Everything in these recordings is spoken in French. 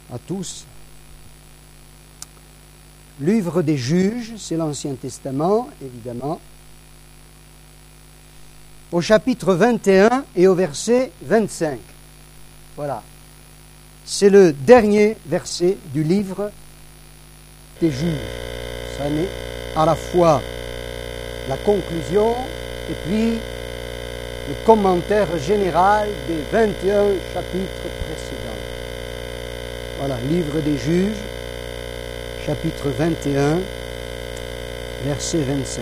à tous. Livre des Juges, c'est l'Ancien Testament, évidemment. Au chapitre 21 et au verset 25. Voilà. C'est le dernier verset du livre des Juges. Ça n'est à la fois la conclusion et puis le commentaire général des 21 chapitres précédents. Voilà, livre des Juges, chapitre 21, verset 25.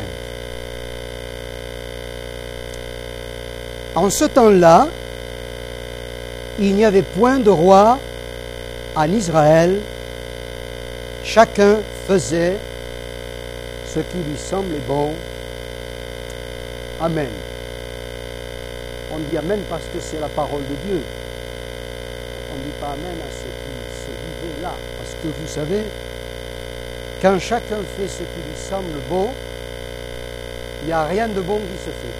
En ce temps-là, il n'y avait point de roi en Israël, chacun faisait ce qui lui semblait bon. Amen. On dit Amen parce que c'est la parole de Dieu. On ne dit pas Amen à ce qui se vivait là. Parce que vous savez, quand chacun fait ce qui lui semble bon, il n'y a rien de bon qui se fait.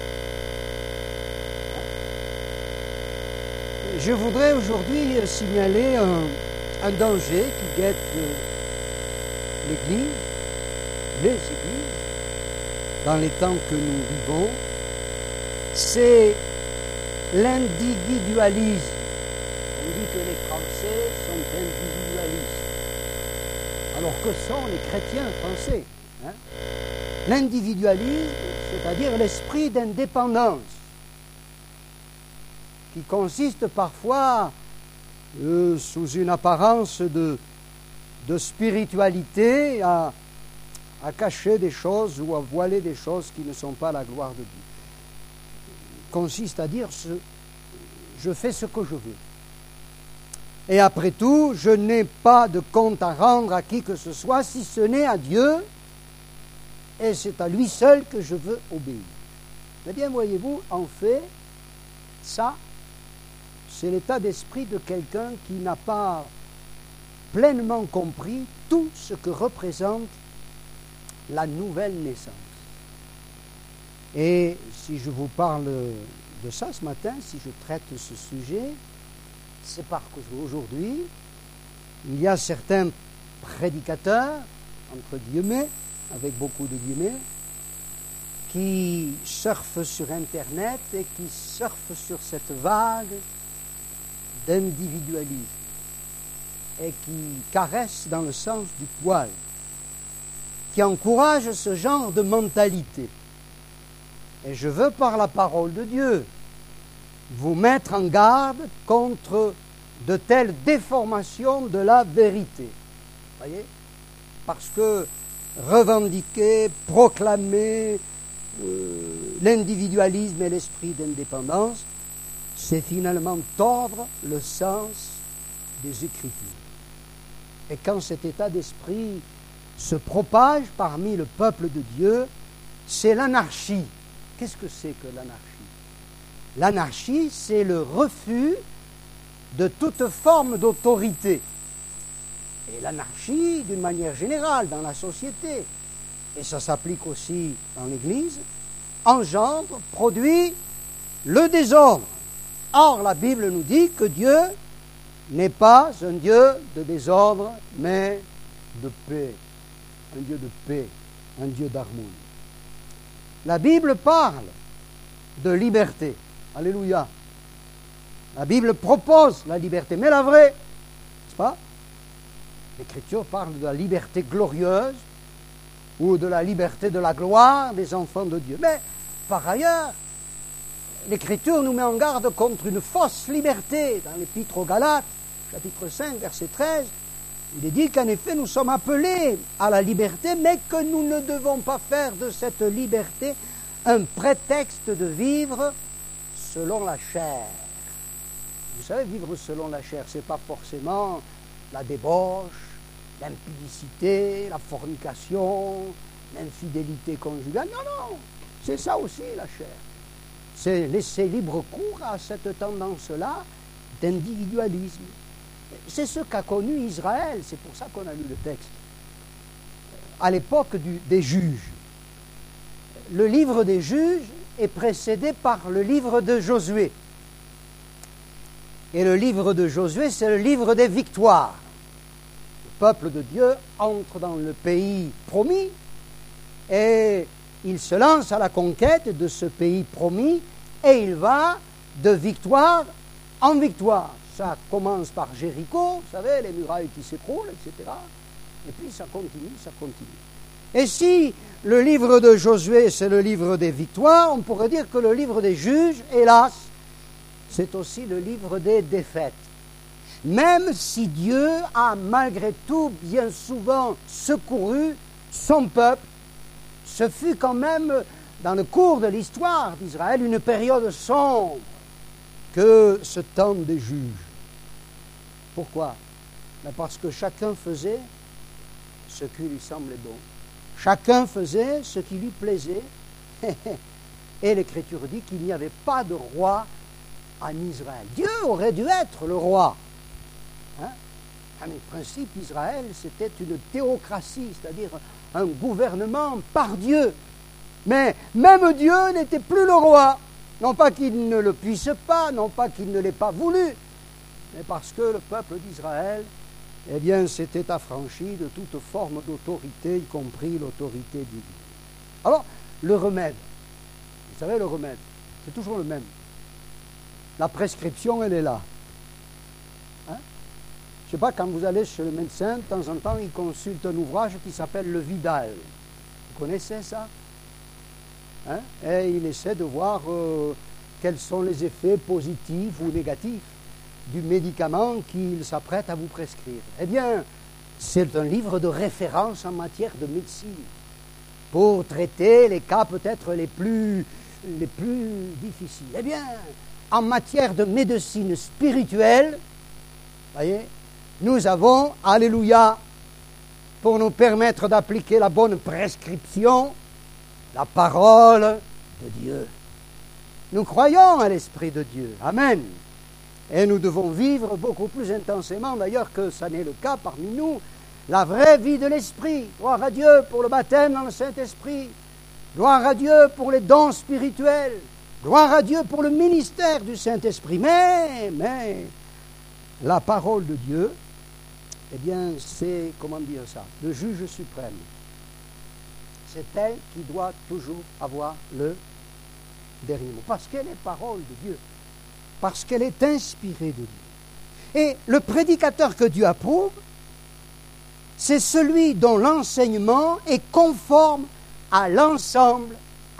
Je voudrais aujourd'hui signaler un danger qui guette l'Église, les Églises, dans les temps que nous vivons, c'est l'individualisme. On dit que les Français sont individualistes, alors que sont les chrétiens français. L'individualisme, c'est-à-dire l'esprit d'indépendance, qui consiste parfois, sous une apparence de spiritualité, à cacher des choses ou à voiler des choses qui ne sont pas la gloire de Dieu. Consiste à dire je fais ce que je veux. Et après tout, je n'ai pas de compte à rendre à qui que ce soit, si ce n'est à Dieu, et c'est à lui seul que je veux obéir. Eh bien, voyez-vous, en fait, ça, c'est l'état d'esprit de quelqu'un qui n'a pas pleinement compris tout ce que représente la nouvelle naissance. Et si je vous parle de ça ce matin, si je traite ce sujet, c'est parce qu'aujourd'hui, il y a certains prédicateurs, entre guillemets, avec beaucoup de guillemets, qui surfent sur Internet et qui surfent sur cette vague d'individualisme et qui caressent dans le sens du poil, qui encouragent ce genre de mentalité. Et je veux, par la parole de Dieu, vous mettre en garde contre de telles déformations de la vérité. Voyez ? Parce que revendiquer, proclamer l'individualisme et l'esprit d'indépendance, c'est finalement tordre le sens des Écritures. Et quand cet état d'esprit se propage parmi le peuple de Dieu, c'est l'anarchie. Qu'est-ce que c'est que l'anarchie ? L'anarchie, c'est le refus de toute forme d'autorité. Et l'anarchie, d'une manière générale, dans la société, et ça s'applique aussi dans l'Église, engendre, produit le désordre. Or, la Bible nous dit que Dieu n'est pas un Dieu de désordre, mais de paix. Un Dieu de paix, un Dieu d'harmonie. La Bible parle de liberté. Alléluia. La Bible propose la liberté, mais la vraie, n'est-ce pas ? L'Écriture parle de la liberté glorieuse ou de la liberté de la gloire des enfants de Dieu. Mais, par ailleurs, l'Écriture nous met en garde contre une fausse liberté. Dans l'Épître aux Galates, chapitre 5, verset 13, il est dit qu'en effet, nous sommes appelés à la liberté, mais que nous ne devons pas faire de cette liberté un prétexte de vivre selon la chair. Vous savez, vivre selon la chair, ce n'est pas forcément la débauche, l'impudicité, la fornication, l'infidélité conjugale. Non, non, c'est ça aussi la chair. C'est laisser libre cours à cette tendance-là d'individualisme. C'est ce qu'a connu Israël, c'est pour ça qu'on a lu le texte. À l'époque des juges. Le livre des juges est précédé par le livre de Josué. Et le livre de Josué, c'est le livre des victoires. peuple de Dieu entre dans le pays promis et il se lance à la conquête de ce pays promis et il va de victoire en victoire. Ça commence par Jéricho, vous savez, les murailles qui s'écroulent, etc. Et puis ça continue, ça continue. Et si le livre de Josué, c'est le livre des victoires, on pourrait dire que le livre des juges, hélas, c'est aussi le livre des défaites. Même si Dieu a malgré tout bien souvent secouru son peuple, ce fut quand même, dans le cours de l'histoire d'Israël, une période sombre que ce temps des juges. Pourquoi? Parce que chacun faisait ce qui lui semblait bon. Chacun faisait ce qui lui plaisait. Et l'Écriture dit qu'il n'y avait pas de roi en Israël. Dieu aurait dû être le roi. Hein? En principe, Israël, c'était une théocratie, c'est-à-dire un gouvernement par Dieu. Mais même Dieu n'était plus le roi. Non pas qu'il ne le puisse pas, non pas qu'il ne l'ait pas voulu, mais parce que le peuple d'Israël, eh bien, s'était affranchi de toute forme d'autorité, y compris l'autorité divine. Alors, le remède, vous savez, le remède, c'est toujours le même. La prescription, elle est là. Hein? Je ne sais pas, quand vous allez chez le médecin, de temps en temps, il consulte un ouvrage qui s'appelle le Vidal. Vous connaissez ça? Hein? Et il essaie de voir quels sont les effets positifs ou négatifs du médicament qu'il s'apprête à vous prescrire. Eh bien, c'est un livre de référence en matière de médecine pour traiter les cas peut-être les plus difficiles. Eh bien, en matière de médecine spirituelle, voyez, nous avons, alléluia, pour nous permettre d'appliquer la bonne prescription, la parole de Dieu. Nous croyons à l'Esprit de Dieu. Amen. Et nous devons vivre beaucoup plus intensément, d'ailleurs, que ça n'est le cas parmi nous, la vraie vie de l'Esprit. Gloire à Dieu pour le baptême dans le Saint-Esprit. Gloire à Dieu pour les dons spirituels. Gloire à Dieu pour le ministère du Saint-Esprit. Mais, la parole de Dieu, eh bien, c'est, comment dire ça, le juge suprême. C'est elle qui doit toujours avoir le dernier mot. Parce qu'elle est parole de Dieu. Parce qu'elle est inspirée de Dieu. Et le prédicateur que Dieu approuve, c'est celui dont l'enseignement est conforme à l'ensemble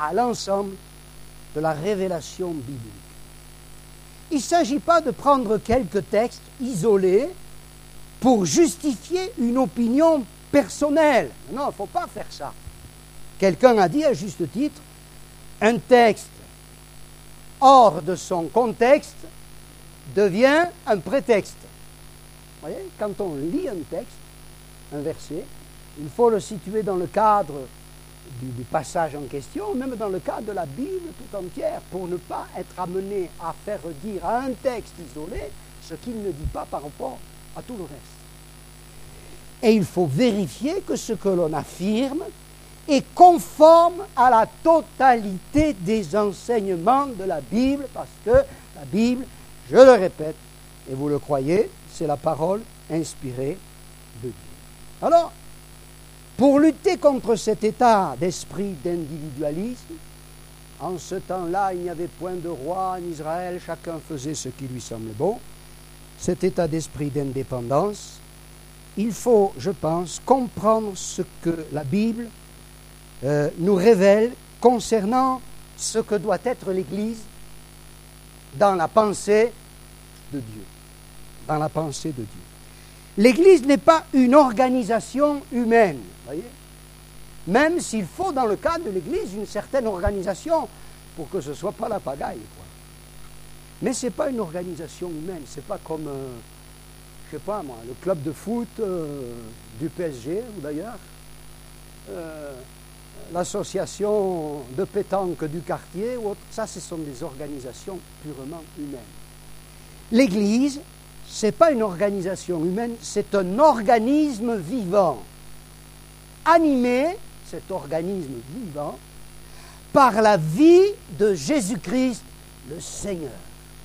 de la révélation biblique. Il ne s'agit pas de prendre quelques textes isolés pour justifier une opinion personnelle. Non, il ne faut pas faire ça. Quelqu'un a dit à juste titre, un texte hors de son contexte devient un prétexte. Vous voyez, quand on lit un texte, un verset, il faut le situer dans le cadre du passage en question, même dans le cadre de la Bible tout entière, pour ne pas être amené à faire dire à un texte isolé ce qu'il ne dit pas par rapport à tout le reste. Et il faut vérifier que ce que l'on affirme est conforme à la totalité des enseignements de la Bible, parce que la Bible, je le répète, et vous le croyez, c'est la parole inspirée de Dieu. Alors, pour lutter contre cet état d'esprit d'individualisme, en ce temps-là, il n'y avait point de roi en Israël, chacun faisait ce qui lui semblait bon, cet état d'esprit d'indépendance, il faut, je pense, comprendre ce que la Bible nous révèle concernant ce que doit être l'Église dans la pensée de Dieu. Dans la pensée de Dieu. L'Église n'est pas une organisation humaine, voyez, même s'il faut dans le cadre de l'Église une certaine organisation pour que ce ne soit pas la pagaille, quoi. Mais ce n'est pas une organisation humaine, ce n'est pas comme, je ne sais pas moi, le club de foot du PSG, ou d'ailleurs, l'association de pétanque du quartier, ou autre. Ça, ce sont des organisations purement humaines. L'Église, ce n'est pas une organisation humaine, c'est un organisme vivant, animé, cet organisme vivant, par la vie de Jésus-Christ, le Seigneur.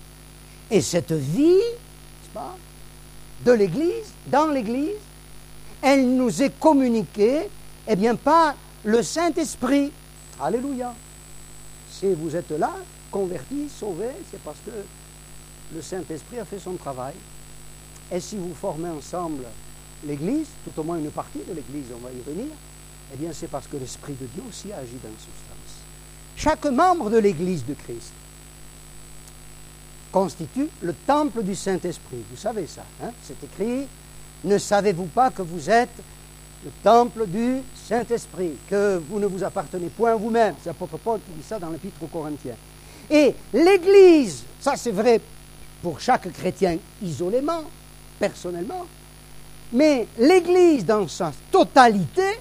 Et cette vie, n'est-ce pas, de l'Église, dans l'Église, elle nous est communiquée, eh bien, par le Saint-Esprit. Alléluia. Si vous êtes là, convertis, sauvés, c'est parce que le Saint-Esprit a fait son travail. Et si vous formez ensemble l'Église, tout au moins une partie de l'Église, on va y venir, eh bien, c'est parce que l'Esprit de Dieu aussi agit dans la substance. Chaque membre de l'Église de Christ constitue le temple du Saint-Esprit. Vous savez ça, hein? C'est écrit, ne savez-vous pas que vous êtes le temple du Saint-Esprit, que vous ne vous appartenez point à vous-même. C'est l'apôtre Paul qui dit ça dans l'Épître aux Corinthiens. Et l'Église, ça c'est vrai pour chaque chrétien isolément, personnellement, mais l'Église dans sa totalité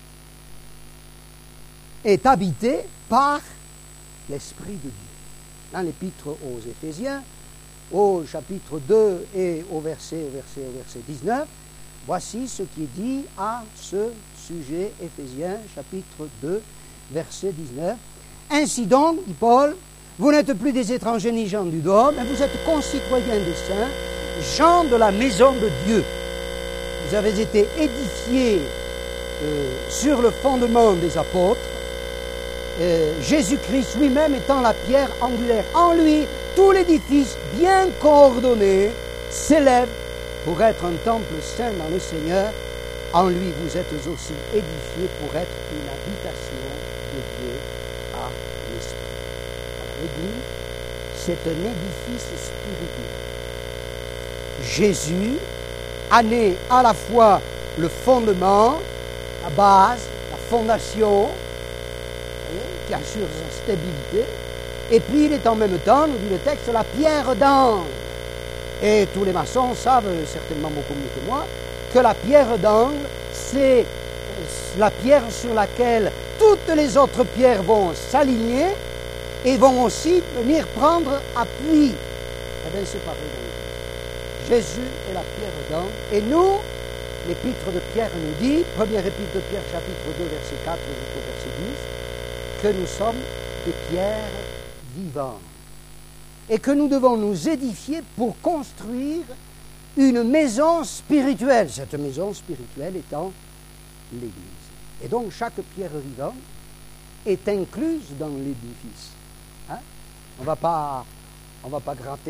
est habitée par l'Esprit de Dieu. Dans l'Épître aux Éphésiens, au chapitre 2 et au verset 19, voici ce qui est dit à ce sujet, Éphésiens, chapitre 2, verset 19. Ainsi donc, dit Paul, vous n'êtes plus des étrangers ni gens du dehors, mais vous êtes concitoyens des saints, gens de la maison de Dieu. Vous avez été édifiés sur le fondement des apôtres, Jésus-Christ lui-même étant la pierre angulaire. En lui, tout l'édifice bien coordonné s'élève pour être un temple saint dans le Seigneur. En lui, vous êtes aussi édifiés pour être une habitation de Dieu à l'Esprit. L'Église, c'est un édifice spirituel. Jésus a né à la fois le fondement, la base, la fondation, qui assure sa stabilité, et puis il est en même temps, nous dit le texte, la pierre d'angle. Et tous les maçons savent, certainement beaucoup mieux que moi, que la pierre d'angle, c'est la pierre sur laquelle toutes les autres pierres vont s'aligner et vont aussi venir prendre appui. Eh bien, c'est pareil dans l'Église. Jésus est la pierre d'angle, et nous, l'épître de Pierre nous dit, première épître de Pierre, chapitre 2, verset 4 jusqu'au verset 10, que nous sommes des pierres vivantes et que nous devons nous édifier pour construire une maison spirituelle, cette maison spirituelle étant l'Église. Et donc chaque pierre vivante est incluse dans l'édifice. Hein? On ne va pas gratter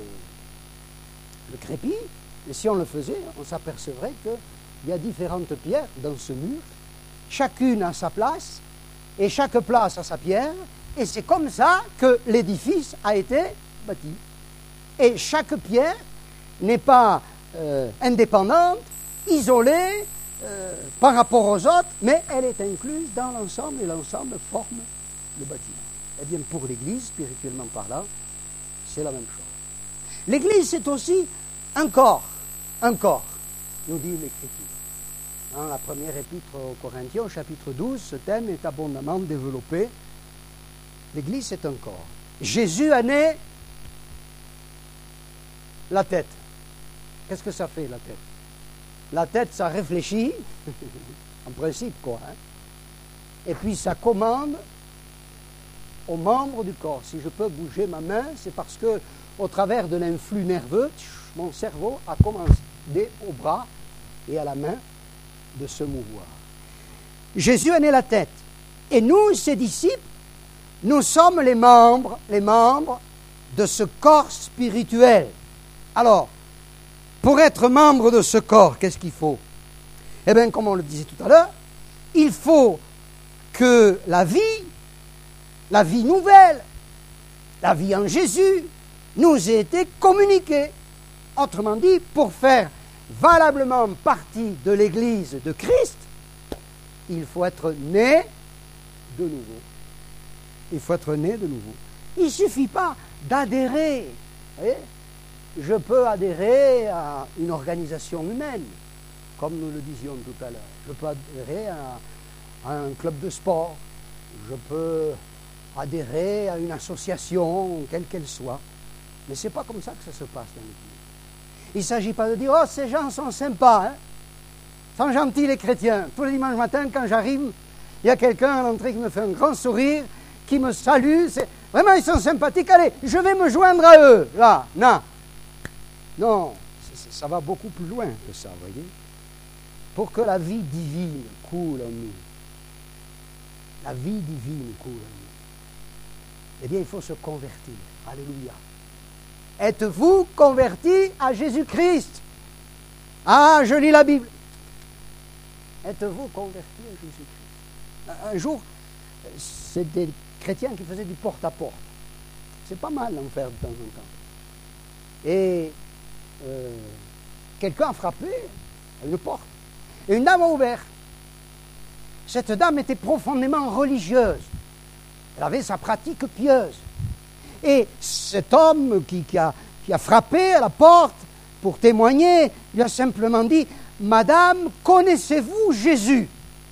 le crépi, mais si on le faisait, on s'apercevrait qu'il y a différentes pierres dans ce mur, chacune à sa place, et chaque place a sa pierre, et c'est comme ça que l'édifice a été bâti. Et chaque pierre n'est pas indépendante, isolée par rapport aux autres, mais elle est incluse dans l'ensemble, et l'ensemble forme le bâtiment. Eh bien, pour l'Église, spirituellement parlant, c'est la même chose. L'Église, c'est aussi un corps, nous dit l'Écriture. Dans la première épître aux Corinthiens, au chapitre 12, ce thème est abondamment développé. L'Église, c'est un corps. Jésus a né la tête. Qu'est-ce que ça fait, la tête? La tête, ça réfléchit, en principe, quoi. Hein? Et puis, ça commande aux membres du corps. Si je peux bouger ma main, c'est parce que, au travers de l'influx nerveux, mon cerveau a commencé au bras et à la main de se mouvoir. Jésus a né la tête. Et nous, ses disciples, nous sommes les membres de ce corps spirituel. Alors, pour être membre de ce corps, qu'est-ce qu'il faut? Eh bien, comme on le disait tout à l'heure, il faut que la vie nouvelle, la vie en Jésus, nous ait été communiquée. Autrement dit, pour faire valablement partie de l'Église de Christ, il faut être né de nouveau. Il faut être né de nouveau. Il ne suffit pas d'adhérer. Vous voyez ? Je peux adhérer à une organisation humaine, comme nous le disions tout à l'heure. Je peux adhérer à un club de sport. Je peux adhérer à une association, quelle qu'elle soit. Mais ce n'est pas comme ça que ça se passe dans l'Église. Il ne s'agit pas de dire « Oh, ces gens sont sympas, hein, sont gentils les chrétiens. » Tous les dimanches matins, quand j'arrive, il y a quelqu'un à l'entrée qui me fait un grand sourire, qui me salue. Vraiment, ils sont sympathiques. Allez, je vais me joindre à eux. Là, non. Non, ça va beaucoup plus loin que ça, vous voyez. pour que la vie divine coule en nous, la vie divine coule en nous, eh bien, il faut se convertir. Alléluia. Êtes-vous convertis à Jésus-Christ? Ah, je lis la Bible. Êtes-vous convertis à Jésus-Christ? Un jour, c'est des chrétiens qui faisaient du porte-à-porte. C'est pas mal d'en faire de temps en temps. Et quelqu'un a frappé à une porte. Et une dame a ouvert. Cette dame était profondément religieuse. Elle avait sa pratique pieuse. Et cet homme qui a frappé à la porte pour témoigner, lui a simplement dit: Madame, connaissez-vous Jésus?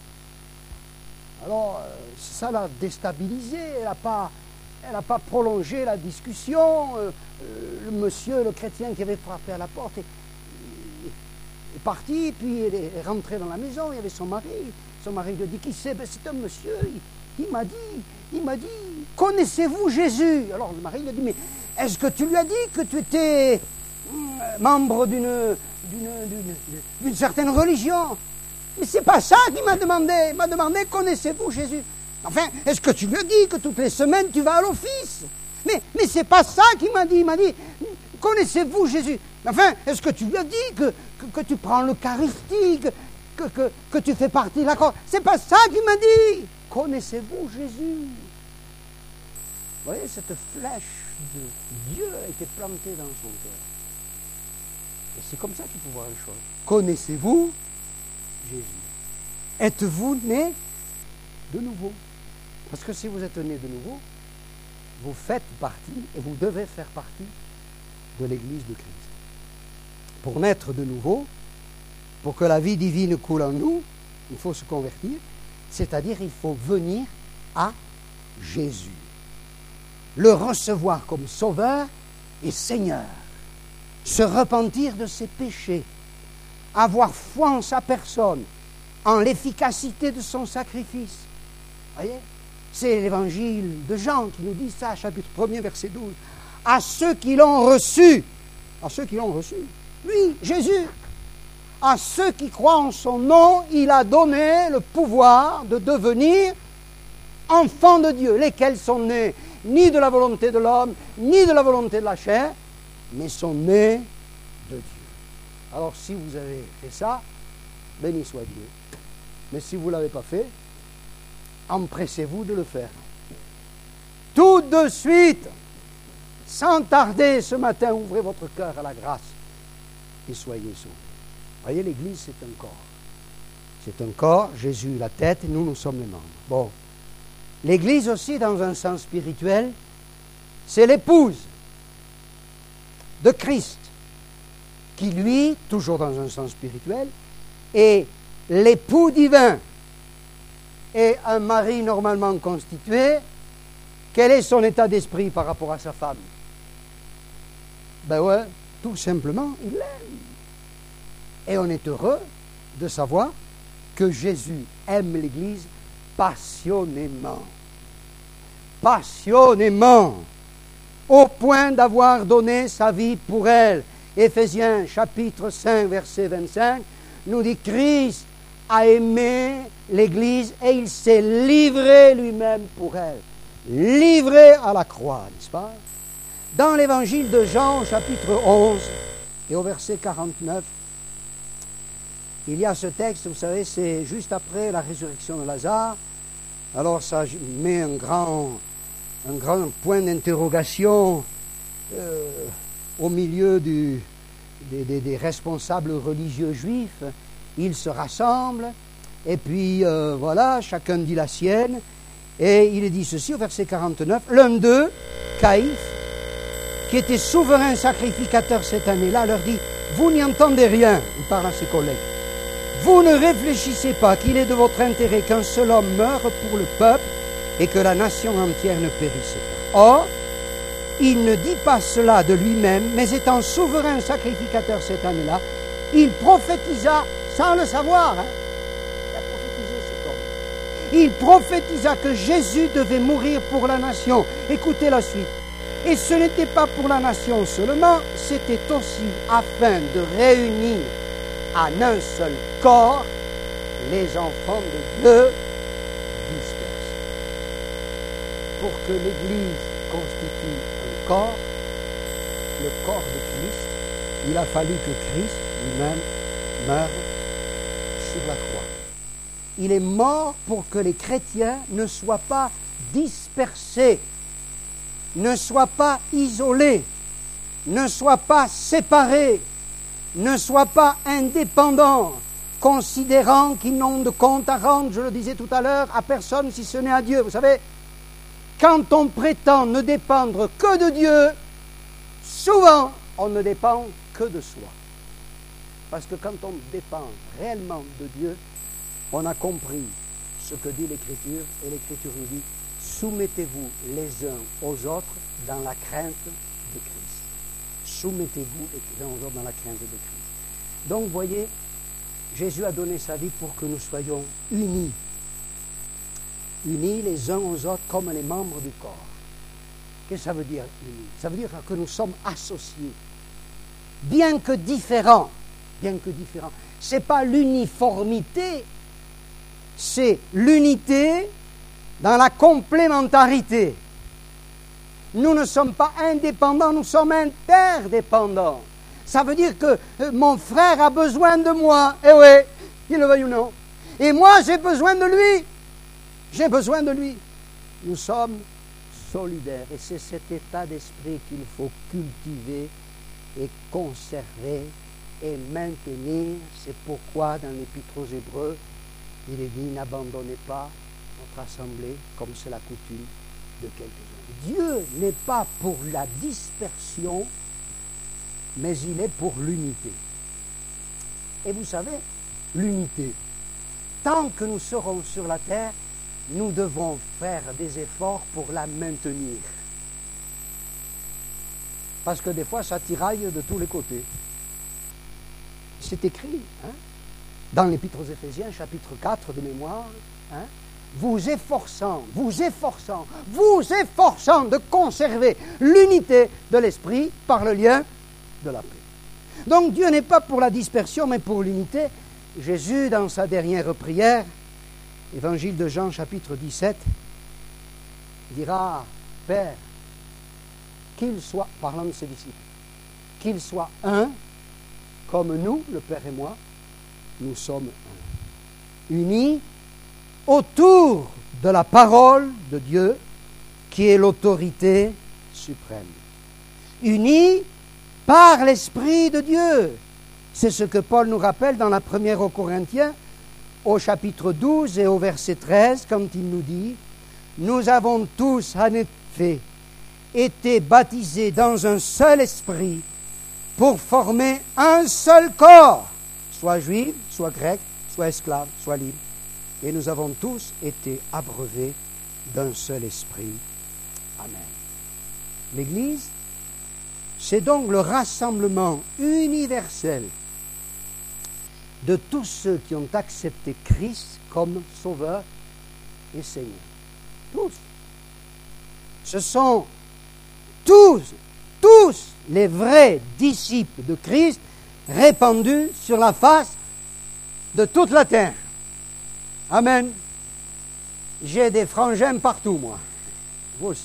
Alors, ça l'a déstabilisée. Elle n'a pas prolongé la discussion. Le monsieur, le chrétien qui avait frappé à la porte, est parti, puis elle est rentrée dans la maison. Il y avait son mari. Son mari lui dit: qui c'est? Ben, c'est un monsieur. Il m'a dit, connaissez-vous Jésus? Alors le mari lui a dit: mais est-ce que tu lui as dit que tu étais membre d'une certaine religion? Mais c'est pas ça qu'il m'a demandé. Il m'a demandé: connaissez-vous Jésus? Enfin, est-ce que tu lui as dit que toutes les semaines tu vas à l'office? Mais c'est pas ça qu'il m'a dit. Il m'a dit: connaissez-vous Jésus? Enfin, est-ce que tu lui as dit que tu prends l'Eucharistie, que tu fais partie de la croix? C'est pas ça qu'il m'a dit. Connaissez-vous Jésus? Vous voyez, cette flèche de Dieu a été plantée dans son cœur. Et c'est comme ça qu'il faut voir les choses. Connaissez-vous Jésus? Êtes-vous né de nouveau? Parce que si vous êtes né de nouveau, vous faites partie et vous devez faire partie de l'Église de Christ. Pour naître de nouveau, pour que la vie divine coule en nous, il faut se convertir, c'est-à-dire il faut venir à Jésus, le recevoir comme Sauveur et Seigneur, se repentir de ses péchés, avoir foi en sa personne, en l'efficacité de son sacrifice. Voyez, c'est l'évangile de Jean qui nous dit ça, chapitre 1er, verset 12. À ceux qui l'ont reçu, oui, Jésus, à ceux qui croient en son nom, il a donné le pouvoir de devenir enfants de Dieu, lesquels sont nés ni de la volonté de l'homme, ni de la volonté de la chair, mais sont nés de Dieu. Alors si vous avez fait ça, béni soit Dieu. Mais si vous ne l'avez pas fait, empressez-vous de le faire. Tout de suite, sans tarder, ce matin, ouvrez votre cœur à la grâce et soyez sauvés. Voyez, l'Église, c'est un corps. C'est un corps, Jésus la tête, et nous sommes les membres. Bon. L'Église aussi, dans un sens spirituel, c'est l'épouse de Christ, qui lui, toujours dans un sens spirituel, est l'époux divin et un mari normalement constitué. Quel est son état d'esprit par rapport à sa femme? Ben ouais, tout simplement, il l'aime. Et on est heureux de savoir que Jésus aime l'Église passionnément. Passionnément. Au point d'avoir donné sa vie pour elle. Éphésiens chapitre 5, verset 25, nous dit: Christ a aimé l'Église et il s'est livré lui-même pour elle. Livré à la croix, n'est-ce pas? Dans l'évangile de Jean, chapitre 11, et au verset 49, il y a ce texte, vous savez, c'est juste après la résurrection de Lazare. Alors ça met un grand point d'interrogation au milieu des responsables religieux juifs. Ils se rassemblent, et puis voilà, chacun dit la sienne. Et il est dit ceci au verset 49, l'un d'eux, Caïphe, qui était souverain sacrificateur cette année-là, leur dit: vous n'y entendez rien, il parle à ses collègues. Vous ne réfléchissez pas qu'il est de votre intérêt qu'un seul homme meure pour le peuple et que la nation entière ne périsse pas. Or, il ne dit pas cela de lui-même, mais étant souverain sacrificateur cette année-là, il prophétisa sans le savoir. Il a prophétisé cet homme. Il prophétisa que Jésus devait mourir pour la nation. Écoutez la suite. Et ce n'était pas pour la nation seulement, c'était aussi afin de réunir en un seul corps les enfants de Dieu dispersés. Pour que l'Église constitue un corps, le corps de Christ, il a fallu que Christ lui-même meure sur la croix. Il est mort pour que les chrétiens ne soient pas dispersés, ne soient pas isolés, ne soient pas séparés, ne soient pas indépendants, considérant qu'ils n'ont de compte à rendre, je le disais tout à l'heure, à personne si ce n'est à Dieu. Vous savez, quand on prétend ne dépendre que de Dieu, souvent on ne dépend que de soi. Parce que quand on dépend réellement de Dieu, on a compris ce que dit l'Écriture, et l'Écriture nous dit « Soumettez-vous les uns aux autres dans la crainte de Christ. » Soumettez-vous les uns aux autres dans la crainte de Christ. Donc, vous voyez, Jésus a donné sa vie pour que nous soyons unis. Unis les uns aux autres comme les membres du corps. Qu'est-ce que ça veut dire, unis? Ça veut dire que nous sommes associés. Bien que différents. Ce n'est pas l'uniformité, c'est l'unité dans la complémentarité. Nous ne sommes pas indépendants, nous sommes interdépendants. Ça veut dire que mon frère a besoin de moi, eh oui, qu'il le veuille ou non. Et moi, j'ai besoin de lui. J'ai besoin de lui. Nous sommes solidaires. Et c'est cet état d'esprit qu'il faut cultiver et conserver et maintenir. C'est pourquoi dans l'Épître aux Hébreux, il est dit, n'abandonnez pas notre assemblée comme c'est la coutume de quelques-uns. Dieu n'est pas pour la dispersion, mais il est pour l'unité. Et vous savez, l'unité, tant que nous serons sur la terre, nous devons faire des efforts pour la maintenir. Parce que des fois, ça tiraille de tous les côtés. C'est écrit, dans l'Épître aux Éphésiens, chapitre 4 de mémoire, vous efforçant de conserver l'unité de l'esprit par le lien de la paix. Donc Dieu n'est pas pour la dispersion, mais pour l'unité. Jésus, dans sa dernière prière, Évangile de Jean, chapitre 17, dira, Père, qu'il soit, parlant de ses disciples, qu'il soit un, comme nous, le Père et moi, nous sommes un. Unis autour de la parole de Dieu, qui est l'autorité suprême. Unis par l'Esprit de Dieu. C'est ce que Paul nous rappelle dans la première aux Corinthiens, au chapitre 12 et au verset 13, quand il nous dit « Nous avons tous, en effet, été baptisés dans un seul esprit pour former un seul corps, soit juif, soit grec, soit esclave, soit libre. Et nous avons tous été abreuvés d'un seul esprit. Amen. » L'Église, c'est donc le rassemblement universel de tous ceux qui ont accepté Christ comme Sauveur et Seigneur. Tous. Ce sont tous les vrais disciples de Christ répandus sur la face de toute la terre. Amen. J'ai des frangins partout, moi. Vous aussi.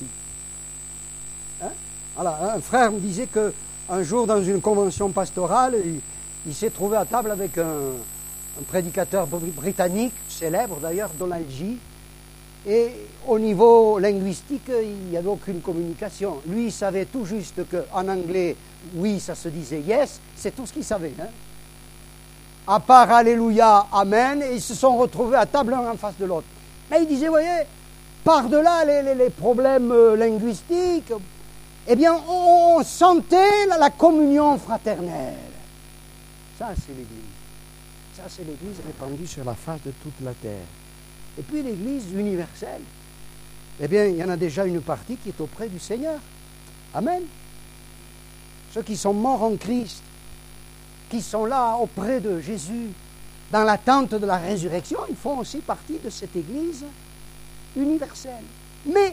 Voilà, un frère me disait qu'un jour, dans une convention pastorale, il s'est trouvé à table avec un prédicateur britannique, célèbre d'ailleurs, Donald G. Et au niveau linguistique, il n'y avait aucune communication. Lui, il savait tout juste qu'en anglais, oui, ça se disait yes, c'est tout ce qu'il savait. À part Alléluia, Amen, et ils se sont retrouvés à table l'un en face de l'autre. Mais il disait, vous voyez, par-delà les problèmes linguistiques, eh bien, on sentait la communion fraternelle. Ça, c'est l'Église. Ça, c'est l'Église répandue sur la face de toute la terre. Et puis l'Église universelle, eh bien, il y en a déjà une partie qui est auprès du Seigneur. Amen. Ceux qui sont morts en Christ, qui sont là auprès de Jésus, dans l'attente de la résurrection, ils font aussi partie de cette Église universelle. Mais,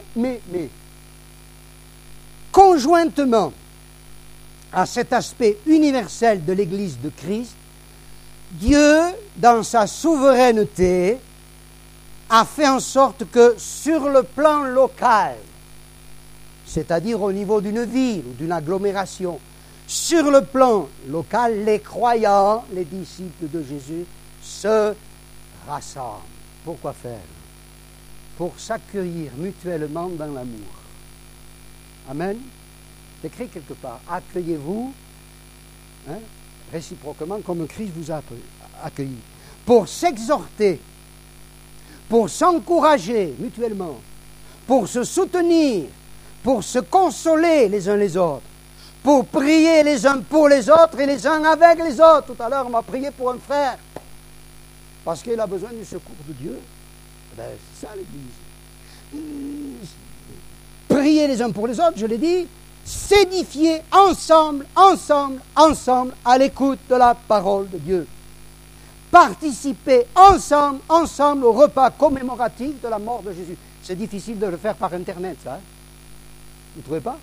conjointement à cet aspect universel de l'Église de Christ, Dieu, dans sa souveraineté, a fait en sorte que sur le plan local, c'est-à-dire au niveau d'une ville ou d'une agglomération, sur le plan local, les croyants, les disciples de Jésus, se rassemblent. Pourquoi faire? Pour s'accueillir mutuellement dans l'amour. Amen. C'est écrit quelque part. Accueillez-vous réciproquement comme Christ vous a accueilli. Pour s'exhorter, pour s'encourager mutuellement, pour se soutenir, pour se consoler les uns les autres, pour prier les uns pour les autres et les uns avec les autres. Tout à l'heure, on m'a prié pour un frère parce qu'il a besoin du secours de Dieu. Ben, c'est ça l'Église. Prier les uns pour les autres, je l'ai dit, s'édifier ensemble, ensemble, ensemble à l'écoute de la parole de Dieu. Participer ensemble, ensemble au repas commémoratif de la mort de Jésus. C'est difficile de le faire par Internet, ça. Vous ne trouvez pas?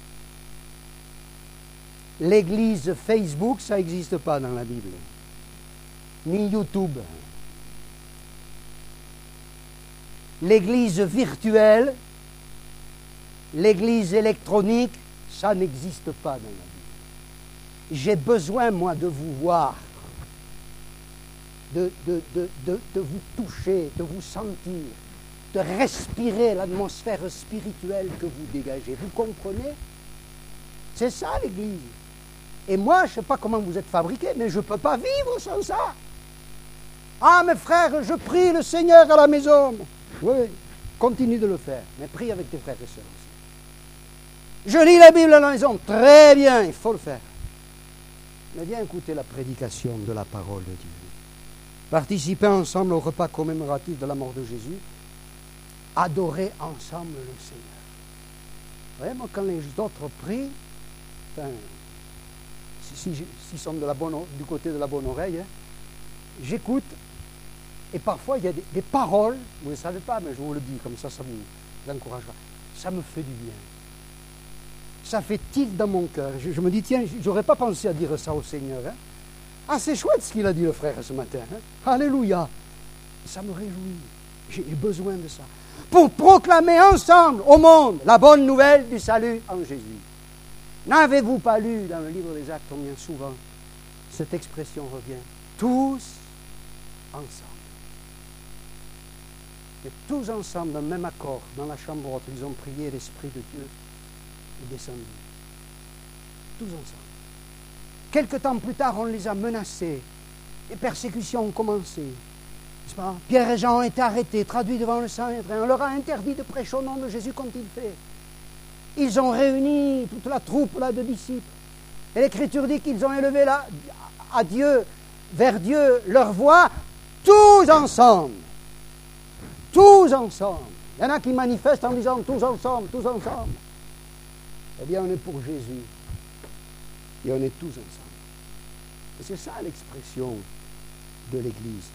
L'église Facebook, ça n'existe pas dans la Bible. Ni YouTube. L'église virtuelle, l'église électronique, ça n'existe pas dans la Bible. J'ai besoin, moi, de vous voir, de vous toucher, de vous sentir, de respirer l'atmosphère spirituelle que vous dégagez. Vous comprenez? C'est ça l'Église. Et moi, je ne sais pas comment vous êtes fabriqués, mais je ne peux pas vivre sans ça. Ah, mes frères, je prie le Seigneur à la maison. Oui, continue de le faire, mais prie avec tes frères et sœurs aussi. Je lis la Bible à la maison. Très bien, il faut le faire. Mais viens écouter la prédication de la parole de Dieu. Participer ensemble au repas commémoratif de la mort de Jésus. Adorer ensemble le Seigneur. Vous voyez, moi, quand les autres prient, enfin, s'ils sont du côté de la bonne oreille, j'écoute, et parfois il y a des paroles, vous ne le savez pas, mais je vous le dis, comme ça vous encouragera. Ça me fait du bien. Ça fait tilt dans mon cœur. Je me dis, tiens, j'aurais pas pensé à dire ça au Seigneur. Hein. Ah, c'est chouette ce qu'il a dit le frère ce matin. Hein. Alléluia. Ça me réjouit. J'ai besoin de ça. Pour proclamer ensemble au monde la bonne nouvelle du salut en Jésus. N'avez-vous pas lu dans le livre des Actes combien souvent cette expression revient? Tous ensemble. Et tous ensemble, d'un même accord, dans la chambre haute, ils ont prié, l'Esprit de Dieu est descendu. Tous ensemble. Quelque temps plus tard, on les a menacés. Les persécutions ont commencé. N'est-ce pas? Pierre et Jean ont été arrêtés, traduits devant le Sanhédrin. On leur a interdit de prêcher au nom de Jésus comme il fait. Ils ont réuni toute la troupe là, de disciples. Et l'Écriture dit qu'ils ont élevé là, à Dieu, vers Dieu, leur voix, tous ensemble. Tous ensemble. Il y en a qui manifestent en disant tous ensemble, tous ensemble. Eh bien, on est pour Jésus. Et on est tous ensemble. Et c'est ça l'expression de l'Église.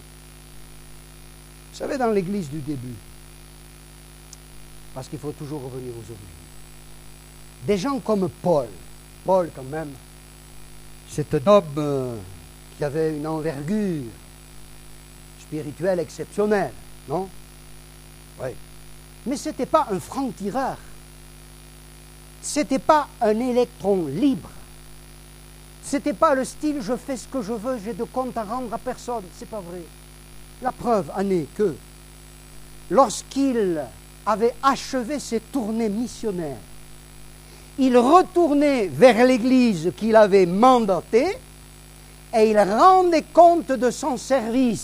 Vous savez, dans l'Église du début, parce qu'il faut toujours revenir aux origines, des gens comme Paul quand même, c'est un homme qui avait une envergure spirituelle exceptionnelle, non? Oui. Mais ce n'était pas un franc-tireur. Ce n'était pas un électron libre. Ce n'était pas le style « je fais ce que je veux, j'ai de compte à rendre à personne ». Ce n'est pas vrai. La preuve en est que lorsqu'il avait achevé ses tournées missionnaires, il retournait vers l'Église qu'il avait mandatée et il rendait compte de son service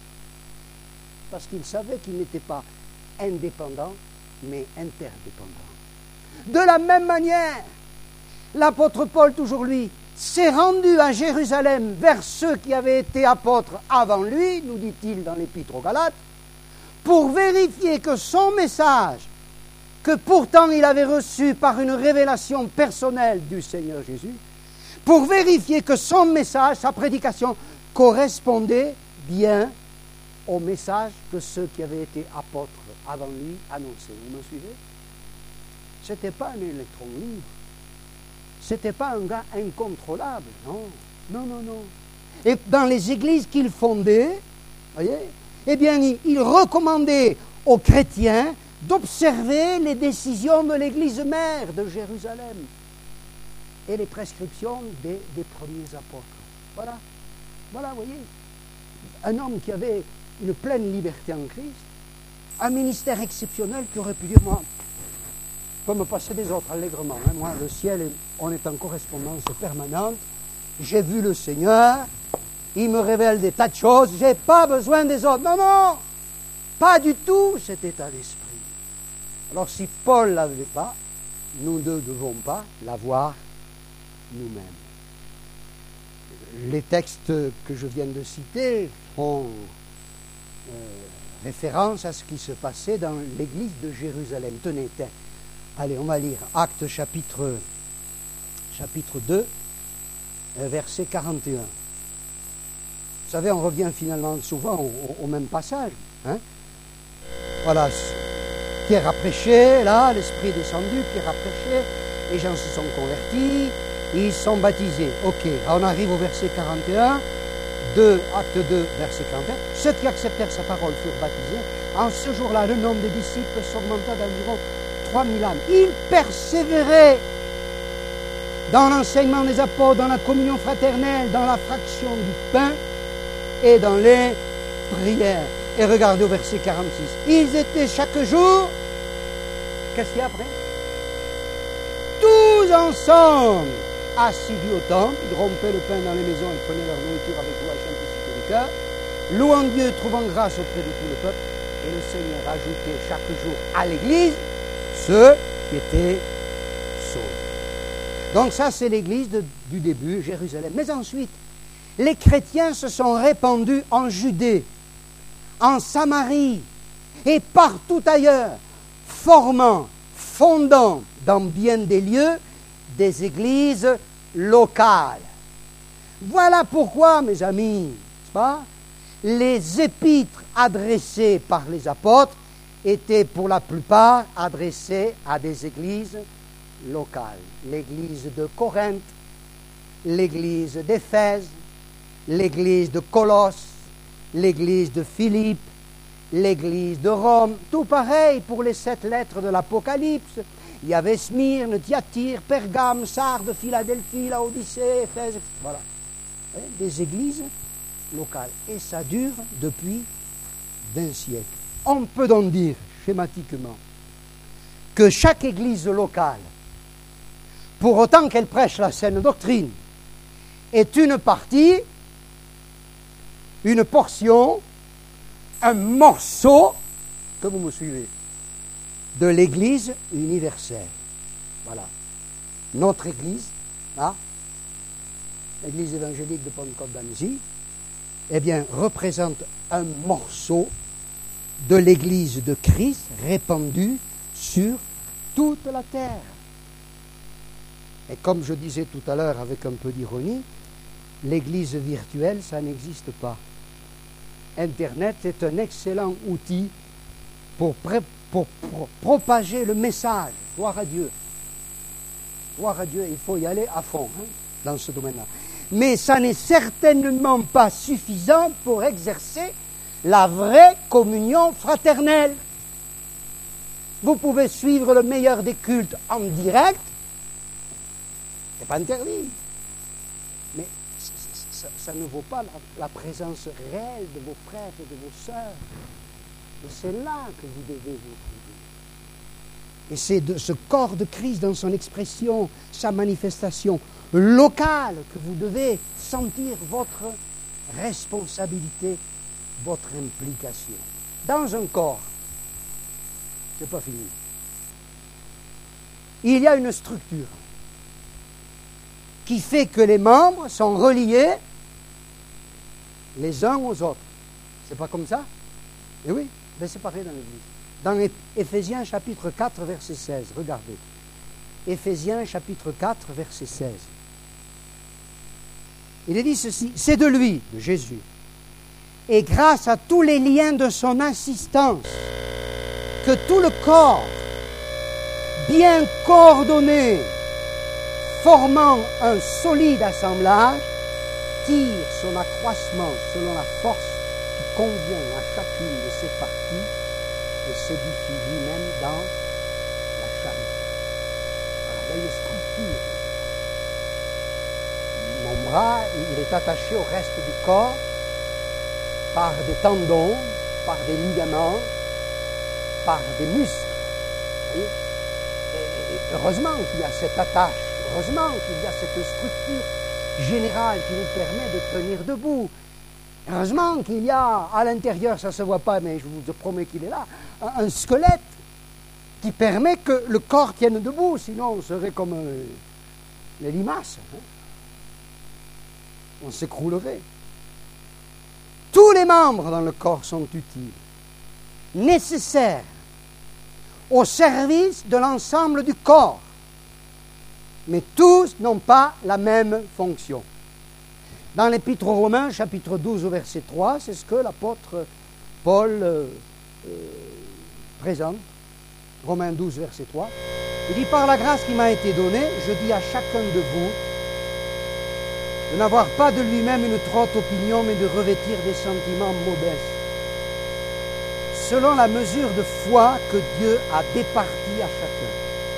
parce qu'il savait qu'il n'était pas indépendant, mais interdépendant. De la même manière, l'apôtre Paul, toujours lui, s'est rendu à Jérusalem vers ceux qui avaient été apôtres avant lui, nous dit-il dans l'Épître aux Galates, pour vérifier que son message, que pourtant il avait reçu par une révélation personnelle du Seigneur Jésus, pour vérifier que son message, sa prédication, correspondait bien au message que ceux qui avaient été apôtres avant lui annonçaient. Vous me suivez? Ce n'était pas un électron libre. Ce n'était pas un gars incontrôlable. Non, non, non, non. Et dans les églises qu'il fondait, voyez, eh bien, il recommandait aux chrétiens d'observer les décisions de l'église mère de Jérusalem et les prescriptions des premiers apôtres. Voilà, voilà, vous voyez, un homme qui avait une pleine liberté en Christ, un ministère exceptionnel qui aurait pu dire, moi, je peux me passer des autres allègrement. Hein. Moi, le ciel, on est en correspondance permanente. J'ai vu le Seigneur, il me révèle des tas de choses, je n'ai pas besoin des autres. Non, non, pas du tout cet état d'esprit. Alors si Paul ne l'avait pas, nous ne devons pas l'avoir nous-mêmes. Les textes que je viens de citer font référence à ce qui se passait dans l'église de Jérusalem. Tenez, allez, on va lire Actes chapitre 2, verset 41. Vous savez, on revient finalement souvent au même passage. Hein? Voilà, Pierre a prêché, là, l'Esprit est descendu, Pierre a prêché, les gens se sont convertis, ils sont baptisés. Ok, on arrive au verset 41, Acte 2, verset 41. Ceux qui acceptèrent sa parole furent baptisés. En ce jour-là, le nombre des disciples s'augmenta d'environ 3000 âmes. Ils persévéraient dans l'enseignement des apôtres, dans la communion fraternelle, dans la fraction du pain et dans les prières. Et regardez au verset 46. Ils étaient chaque jour, qu'est-ce qu'il y a après? Tous ensemble, assidus au temple, ils rompaient le pain dans les maisons et prenaient leur nourriture avec joie et simplicité du cœur, louant Dieu, trouvant grâce auprès de tout le peuple. Et le Seigneur ajoutait chaque jour à l'église ceux qui étaient sauvés. Donc ça, c'est l'église du début, Jérusalem. Mais ensuite, les chrétiens se sont répandus en Judée, en Samarie et partout ailleurs, fondant dans bien des lieux des églises locales. Voilà pourquoi, mes amis, n'est-ce pas, les épîtres adressées par les apôtres étaient pour la plupart adressées à des églises locales. L'église de Corinthe, l'église d'Éphèse, l'église de Colosse, l'église de Philippe, l'église de Rome, tout pareil pour les 7 lettres de l'Apocalypse. Il y avait Smyrne, Thyatire, Pergame, Sardes, Philadelphie, Laodicée, Éphèse, voilà. Des églises locales. Et ça dure depuis 20 siècles. On peut donc dire, schématiquement, que chaque église locale, pour autant qu'elle prêche la saine doctrine, est une partie, une portion, un morceau, que vous me suivez, de l'Église universelle. Voilà. Notre Église, là, l'Église évangélique de Pentecôte d'Annecy, eh bien, représente un morceau de l'Église de Christ répandue sur toute la terre. Et comme je disais tout à l'heure avec un peu d'ironie, l'Église virtuelle, ça n'existe pas. Internet est un excellent outil pour propager le message. Gloire à Dieu. Gloire à Dieu, il faut y aller à fond dans ce domaine-là. Mais ça n'est certainement pas suffisant pour exercer la vraie communion fraternelle. Vous pouvez suivre le meilleur des cultes en direct, c'est pas interdit. Mais ça ne vaut pas la présence réelle de vos frères et de vos sœurs. Et c'est là que vous devez vous trouver. Et c'est de ce corps de Christ dans son expression, sa manifestation locale que vous devez sentir votre responsabilité, votre implication. Dans un corps, c'est pas fini. Il y a une structure qui fait que les membres sont reliés les uns aux autres. C'est pas comme ça? Eh oui, mais c'est pareil dans l'Église. Dans Éphésiens chapitre 4, verset 16, regardez. Éphésiens chapitre 4, verset 16. Il est dit ceci, c'est de lui, de Jésus, et grâce à tous les liens de son assistance, que tout le corps, bien coordonné, formant un solide assemblage, attire son accroissement selon la force qui convient à chacune de ses parties et s'édifie lui-même dans la charité. Voilà, il y a une structure. Mon bras, il est attaché au reste du corps par des tendons, par des ligaments, par des muscles. Vous voyez ? Et heureusement qu'il y a cette attache, heureusement qu'il y a cette structure générale qui nous permet de tenir debout. Heureusement qu'il y a à l'intérieur, ça ne se voit pas, mais je vous promets qu'il est là, un squelette qui permet que le corps tienne debout, sinon on serait comme les limaces. On s'écroulerait. Tous les membres dans le corps sont utiles, nécessaires, au service de l'ensemble du corps. Mais tous n'ont pas la même fonction. Dans l'Épître aux Romains, chapitre 12, verset 3, c'est ce que l'apôtre Paul présente. Romains 12, verset 3. Il dit, par la grâce qui m'a été donnée, je dis à chacun de vous de n'avoir pas de lui-même une trop haute opinion, mais de revêtir des sentiments modestes, selon la mesure de foi que Dieu a départie à chacun.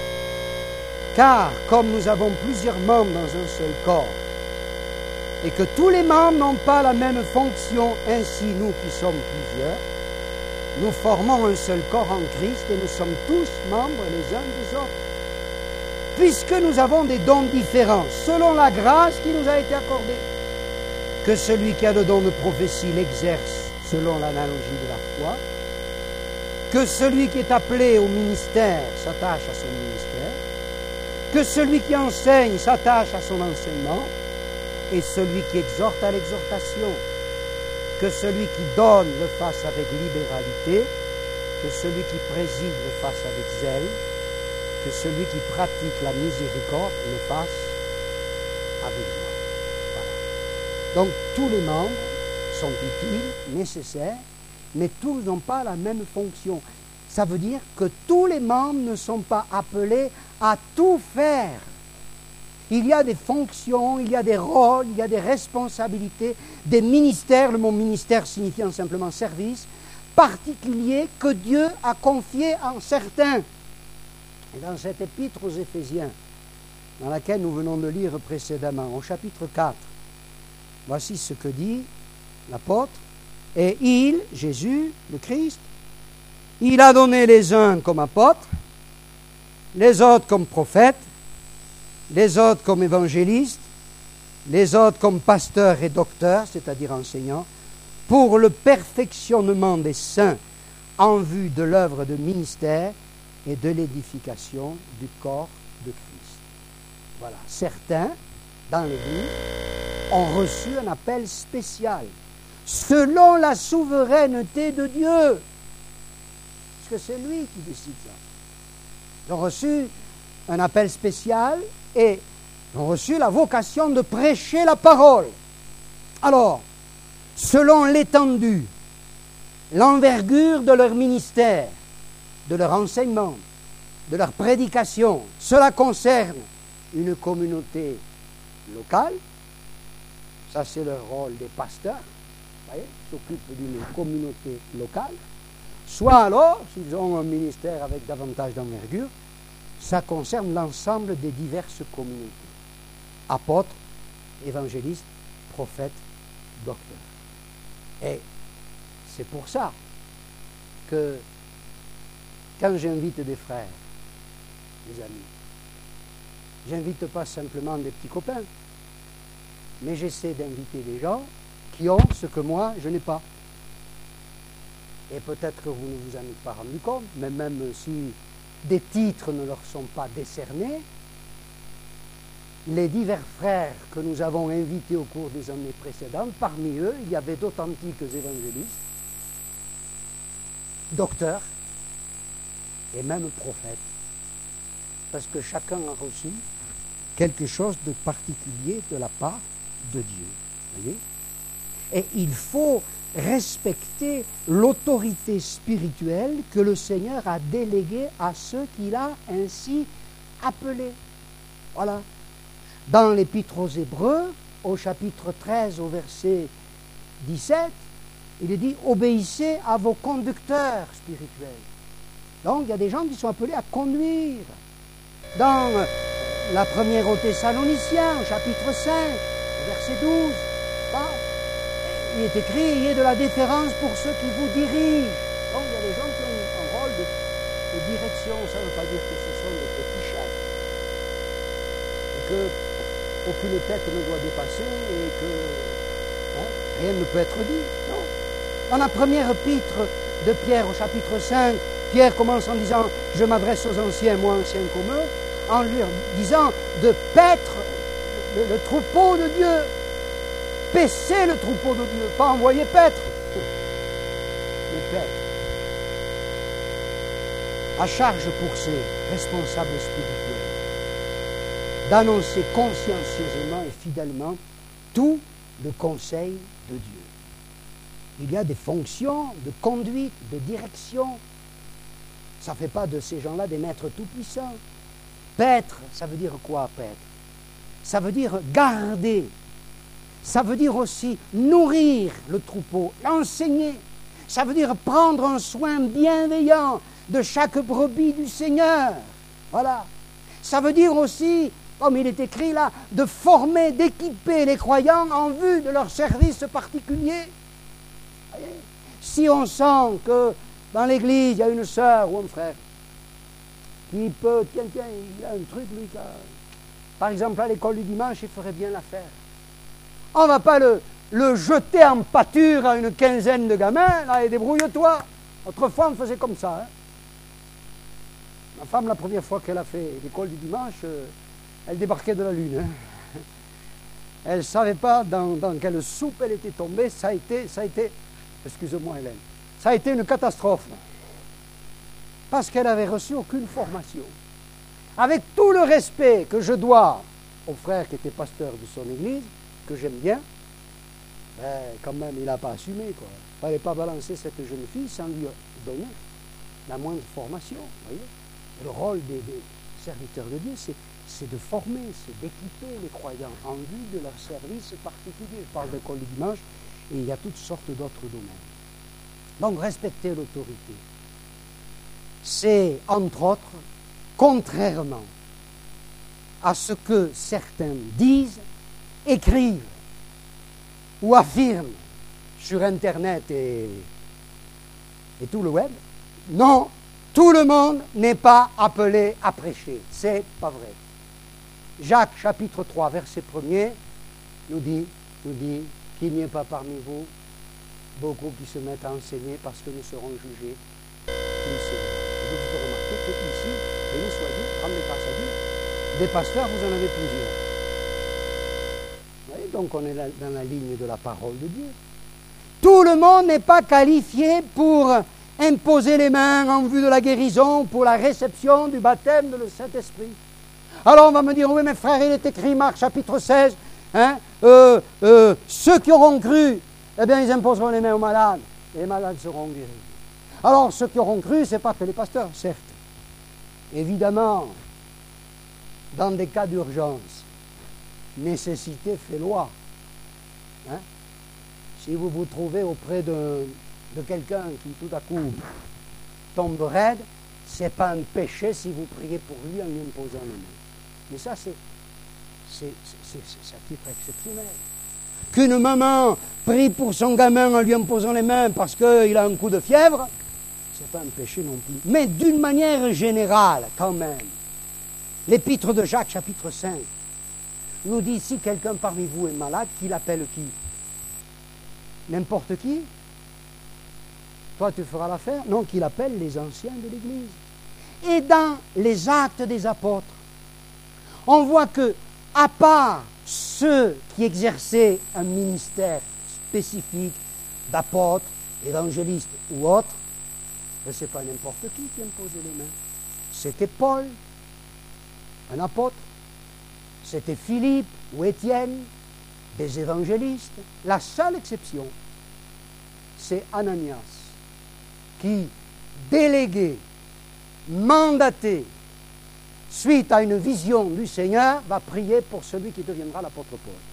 Car, comme nous avons plusieurs membres dans un seul corps, et que tous les membres n'ont pas la même fonction, ainsi nous qui sommes plusieurs, nous formons un seul corps en Christ et nous sommes tous membres les uns des autres. Puisque nous avons des dons différents, selon la grâce qui nous a été accordée, que celui qui a le don de prophétie l'exerce selon l'analogie de la foi, que celui qui est appelé au ministère s'attache à son ministère, que celui qui enseigne s'attache à son enseignement, et celui qui exhorte à l'exhortation, que celui qui donne le fasse avec libéralité, que celui qui préside le fasse avec zèle, que celui qui pratique la miséricorde le fasse avec joie. Voilà. Donc tous les membres sont utiles, nécessaires, mais tous n'ont pas la même fonction. Ça veut dire que tous les membres ne sont pas appelés à tout faire. Il y a des fonctions, il y a des rôles, il y a des responsabilités, des ministères, le mot ministère signifiant simplement service, particuliers que Dieu a confiés en certains. Et dans cette épître aux Éphésiens, dans laquelle nous venons de lire précédemment, au chapitre 4, voici ce que dit l'apôtre. Et il, Jésus, le Christ, il a donné les uns comme apôtres, les autres comme prophètes, les autres comme évangélistes, les autres comme pasteurs et docteurs, c'est-à-dire enseignants, pour le perfectionnement des saints en vue de l'œuvre de ministère et de l'édification du corps de Christ. Voilà, certains, dans l'Église, ont reçu un appel spécial, selon la souveraineté de Dieu. Parce que c'est lui qui décide ça. Ils ont reçu un appel spécial et ont reçu la vocation de prêcher la parole. Alors, selon l'étendue, l'envergure de leur ministère, de leur enseignement, de leur prédication, cela concerne une communauté locale. Ça, c'est le rôle des pasteurs. Vous voyez, ils s'occupent d'une communauté locale. Soit alors, s'ils ont un ministère avec davantage d'envergure, ça concerne l'ensemble des diverses communautés. Apôtres, évangélistes, prophètes, docteurs. Et c'est pour ça que quand j'invite des frères, des amis, j'invite pas simplement des petits copains, mais j'essaie d'inviter des gens qui ont ce que moi je n'ai pas. Et peut-être que vous ne vous en êtes pas rendu compte, mais même si des titres ne leur sont pas décernés, les divers frères que nous avons invités au cours des années précédentes, parmi eux, il y avait d'authentiques évangélistes, docteurs et même prophètes, parce que chacun a reçu quelque chose de particulier de la part de Dieu. Voyez ? Et il faut respecter l'autorité spirituelle que le Seigneur a déléguée à ceux qu'il a ainsi appelés. Voilà. Dans l'Épître aux Hébreux, au chapitre 13, au verset 17, il est dit « Obéissez à vos conducteurs spirituels ». Donc, il y a des gens qui sont appelés à conduire. Dans la première aux Thessaloniciens, au chapitre 5, au verset 12, il est écrit « Ayez de la déférence pour ceux qui vous dirigent ». Donc, il y a des gens qui ont un rôle de direction. Ça ne veut pas dire que ce sont des petits chefs. Et qu'aucune tête ne doit dépasser et que rien ne peut être dit. Non. Dans la première épître de Pierre, au chapitre 5, Pierre commence en disant « Je m'adresse aux anciens, moi ancien comme eux », en lui disant de paître le troupeau de Dieu. Paisser le troupeau de Dieu, pas envoyer paître, mais paître. À charge pour ses responsables spirituels d'annoncer consciencieusement et fidèlement tout le conseil de Dieu. Il y a des fonctions de conduite, de direction. Ça ne fait pas de ces gens-là des maîtres tout-puissants. Paître, ça veut dire quoi, paître? Ça veut dire garder. Ça veut dire aussi nourrir le troupeau, l'enseigner. Ça veut dire prendre un soin bienveillant de chaque brebis du Seigneur. Voilà. Ça veut dire aussi, comme il est écrit là, de former, d'équiper les croyants en vue de leur service particulier. Voyez, si on sent que dans l'église, il y a une sœur ou un frère qui peut, tiens, il a un truc, lui, par exemple, à l'école du dimanche, il ferait bien l'affaire. On ne va pas le jeter en pâture à une quinzaine de gamins, là, et débrouille-toi. Autrefois, on faisait comme ça. Hein. Ma femme, la première fois qu'elle a fait l'école du dimanche, elle débarquait de la lune. Hein. Elle ne savait pas dans quelle soupe elle était tombée. Ça a été, excusez-moi Hélène, ça a été une catastrophe. Parce qu'elle n'avait reçu aucune formation. Avec tout le respect que je dois au frère qui était pasteur de son église, que j'aime bien, quand même, il n'a pas assumé. Il ne fallait pas balancer cette jeune fille sans lui donner la moindre formation. Voyez. Le rôle des serviteurs de Dieu, c'est de former, c'est d'équiper les croyants en vue de leur service particulier. Je parle d'école du dimanche, et il y a toutes sortes d'autres domaines. Donc, respecter l'autorité, c'est, entre autres, contrairement à ce que certains disent, écrivent ou affirment sur Internet et tout le web, non, tout le monde n'est pas appelé à prêcher. C'est pas vrai. Jacques, chapitre 3, verset 1er, nous dit qu'il n'y ait pas parmi vous beaucoup qui se mettent à enseigner parce que nous serons jugés plus sévèrement. Je vous fais remarquer qu'ici, béni soit Dieu, rendez grâce à Dieu, des pasteurs, vous en avez plusieurs. Vous voyez, donc on est dans la ligne de la parole de Dieu. Tout le monde n'est pas qualifié pour imposer les mains en vue de la guérison, pour la réception du baptême de le Saint-Esprit. Alors on va me dire, oui mes frères, il est écrit, Marc chapitre 16, ceux qui auront cru, eh bien ils imposeront les mains aux malades, et les malades seront guéris. Alors ceux qui auront cru, ce n'est pas que les pasteurs, certes. Évidemment, dans des cas d'urgence, nécessité fait loi. Hein? Si vous vous trouvez auprès de quelqu'un qui tout à coup tombe raide, ce n'est pas un péché si vous priez pour lui en lui imposant les mains. Mais ça, c'est à titre exceptionnel. Qu'une maman prie pour son gamin en lui imposant les mains parce qu'il a un coup de fièvre, ce n'est pas un péché non plus. Mais d'une manière générale, quand même, l'épître de Jacques, chapitre 5, nous dit, si quelqu'un parmi vous est malade, qu'il appelle qui? N'importe qui? Toi, tu feras l'affaire? Non, qu'il appelle les anciens de l'Église. Et dans les Actes des Apôtres, on voit que, à part ceux qui exerçaient un ministère spécifique d'apôtres, évangélistes ou autres, ce n'est pas n'importe qui imposait les mains. C'était Paul, un apôtre. C'était Philippe ou Étienne, des évangélistes. La seule exception, c'est Ananias, qui, délégué, mandaté, suite à une vision du Seigneur, va prier pour celui qui deviendra l'apôtre Paul.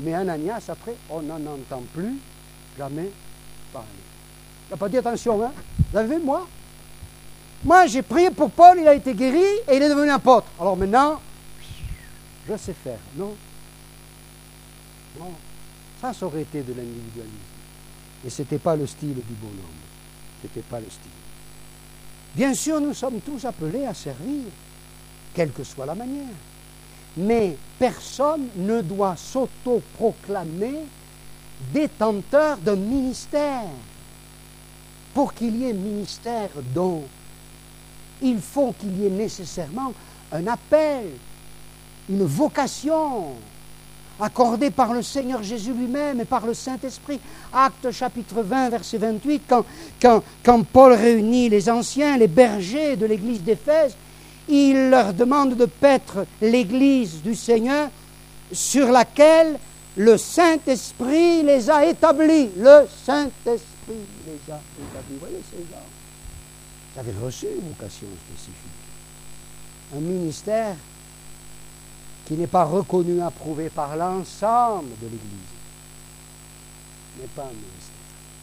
Mais Ananias, après, on n'en entend plus jamais parler. Il n'a pas dit attention, hein. Vous avez vu, moi, j'ai prié pour Paul, il a été guéri et il est devenu apôtre. Alors maintenant, je sais faire. Non. Non. Ça aurait été de l'individualisme. Et ce n'était pas le style du bonhomme. Ce n'était pas le style. Bien sûr, nous sommes tous appelés à servir, quelle que soit la manière. Mais personne ne doit s'auto-proclamer détenteur d'un ministère. Pour qu'il y ait ministère dont il faut qu'il y ait nécessairement un appel, une vocation accordée par le Seigneur Jésus lui-même et par le Saint-Esprit. Actes chapitre 20, verset 28, quand Paul réunit les anciens, les bergers de l'église d'Éphèse, il leur demande de paître l'église du Seigneur sur laquelle le Saint-Esprit les a établis. Le Saint-Esprit les a établis. Vous voyez ces gens? Ils avaient reçu une vocation spécifique. Un ministère qui n'est pas reconnu, approuvé par l'ensemble de l'Église. N'est pas un ministère.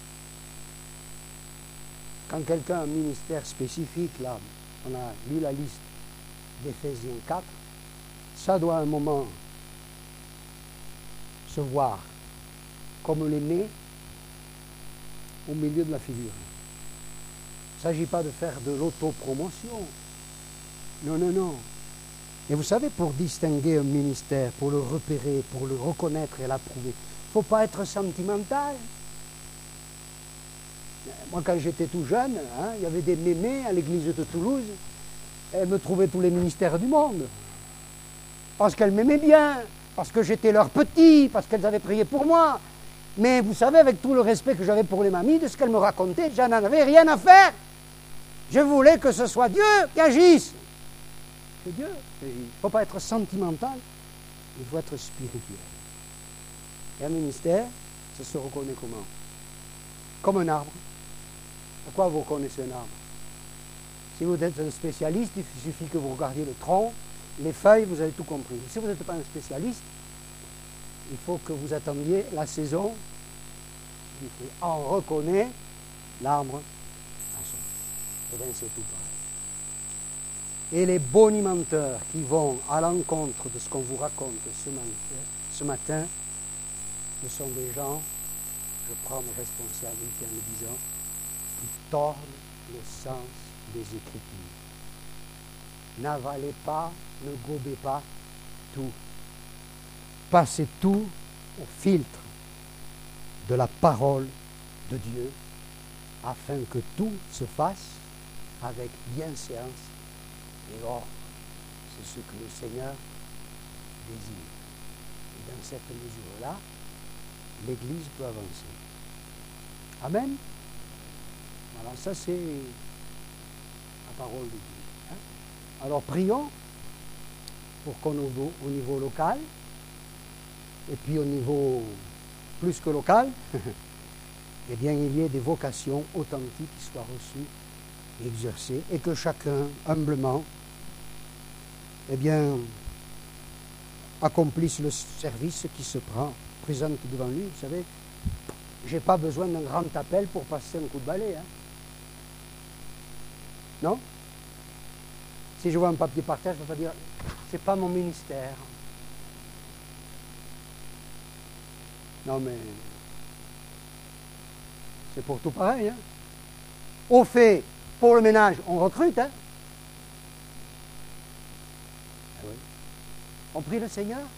Quand quelqu'un a un ministère spécifique, là, on a lu la liste d'Éphésiens 4, ça doit à un moment se voir comme le nez au milieu de la figure. Il ne s'agit pas de faire de l'autopromotion. Non, non, non. Et vous savez, pour distinguer un ministère, pour le repérer, pour le reconnaître et l'approuver, il ne faut pas être sentimental. Moi, quand j'étais tout jeune, il y avait des mémés à l'église de Toulouse. Elles me trouvaient tous les ministères du monde. Parce qu'elles m'aimaient bien, parce que j'étais leur petit, parce qu'elles avaient prié pour moi. Mais vous savez, avec tout le respect que j'avais pour les mamies, de ce qu'elles me racontaient, j'en avais rien à faire. Je voulais que ce soit Dieu qui agisse. C'est Dieu. Il ne faut pas être sentimental, il faut être spirituel. Et un ministère, ça se reconnaît comment? Comme un arbre. Pourquoi vous reconnaissez un arbre? Si vous êtes un spécialiste, il suffit que vous regardiez le tronc, les feuilles, vous avez tout compris. Si vous n'êtes pas un spécialiste, il faut que vous attendiez la saison du fruit. On reconnaît l'arbre à son. Et bien c'est tout pareil. Et les bonimenteurs qui vont à l'encontre de ce qu'on vous raconte ce matin, ce sont des gens, je prends mes responsabilités en le disant, qui tordent le sens des Écritures. N'avalez pas, ne gobez pas tout. Passez tout au filtre de la parole de Dieu, afin que tout se fasse avec bienséance. Et or, c'est ce que le Seigneur désire. Et dans cette mesure-là, l'Église peut avancer. Amen. Voilà, ça c'est la parole de Dieu. Alors prions pour qu'au niveau local, et puis au niveau plus que local, eh bien il y ait des vocations authentiques qui soient reçues et exercées, et que chacun, humblement, eh bien, accomplisse le service qui se présente devant lui. Vous savez, je n'ai pas besoin d'un grand appel pour passer un coup de balai. Non? Si je vois un papier par terre, je ne vais pas dire « c'est pas mon ministère ». Non, mais c'est pour tout pareil. Au fait, pour le ménage, on recrute. On prie le Seigneur.